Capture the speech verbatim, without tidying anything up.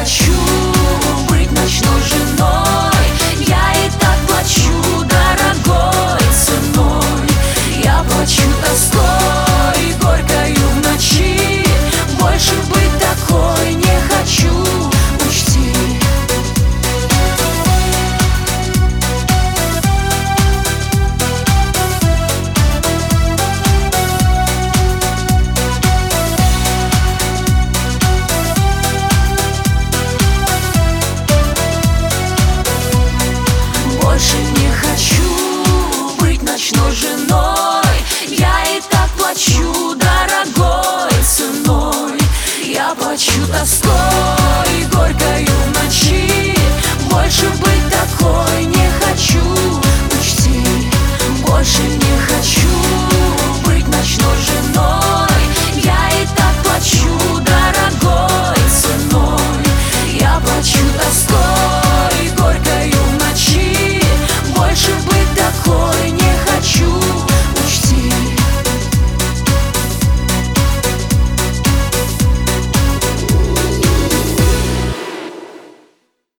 хочу быть ночной женой. Я и так плачу дорогой ценой. Я плачу тоской, горькою в ночи. Больше быть такой не хочу, учти. Больше не хочу быть ночной женой. Я и так плачу дорогой ценой. Я плачу тоской, горькою в ночи. Больше быть такой не хочу, учти. Больше не